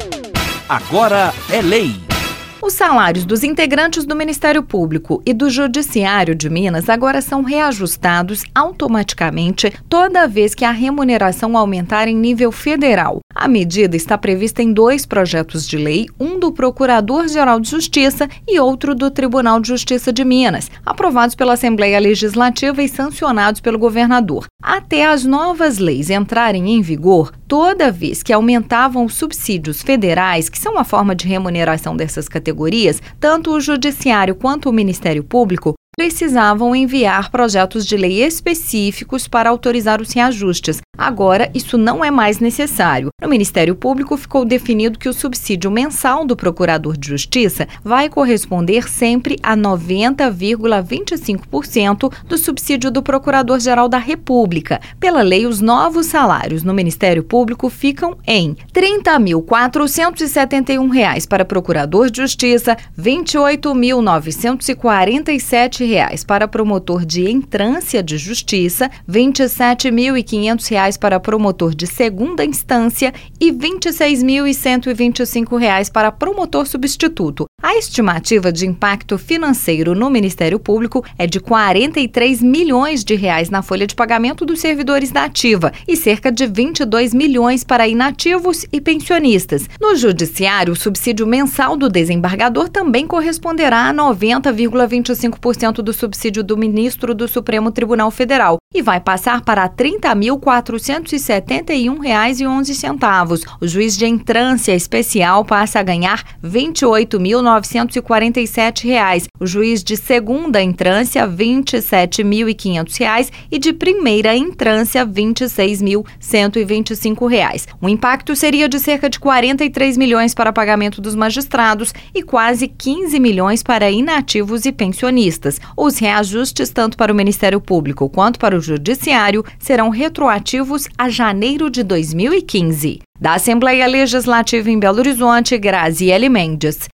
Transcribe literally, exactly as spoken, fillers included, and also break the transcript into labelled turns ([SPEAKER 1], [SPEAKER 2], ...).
[SPEAKER 1] Agora é lei.
[SPEAKER 2] Os salários dos integrantes do Ministério Público e do Judiciário de Minas agora são reajustados automaticamente toda vez que a remuneração aumentar em nível federal. A medida está prevista em dois projetos de lei, um do Procurador-Geral de Justiça e outro do Tribunal de Justiça de Minas, aprovados pela Assembleia Legislativa e sancionados pelo governador. Até as novas leis entrarem em vigor, toda vez que aumentavam os subsídios federais, que são a forma de remuneração dessas categorias, tanto o Judiciário quanto o Ministério Público precisavam enviar projetos de lei específicos para autorizar os reajustes. Agora, isso não é mais necessário. No Ministério Público, ficou definido que o subsídio mensal do Procurador de Justiça vai corresponder sempre a noventa vírgula vinte e cinco por cento do subsídio do Procurador-Geral da República. Pela lei, os novos salários no Ministério Público ficam em trinta mil quatrocentos e setenta e um reais para Procurador de Justiça, vinte e oito mil novecentos e quarenta e sete reais para promotor de entrância de justiça, vinte e sete mil e quinhentos reais para promotor de segunda instância e vinte e seis mil e cento e vinte e cinco reais para promotor substituto. A estimativa de impacto financeiro no Ministério Público é de quarenta e três milhões de reais na folha de pagamento dos servidores da ativa e cerca de vinte e dois milhões para inativos e pensionistas. No Judiciário, o subsídio mensal do desembargador também corresponderá a noventa vírgula vinte e cinco por cento do subsídio do ministro do Supremo Tribunal Federal e vai passar para trinta mil quatrocentos e setenta e um reais e onze centavos. O juiz de entrância especial passa a ganhar vinte e oito mil novecentos e quarenta e sete reais. O juiz de segunda entrância, vinte e sete mil e quinhentos reais e de primeira entrância, vinte e seis mil cento e vinte e cinco reais. O impacto seria de cerca de quarenta e três milhões para pagamento dos magistrados e quase quinze milhões para inativos e pensionistas. Os reajustes, tanto para o Ministério Público quanto para o Judiciário, serão retroativos a janeiro de dois mil e quinze. Da Assembleia Legislativa em Belo Horizonte, Graziele Mendes.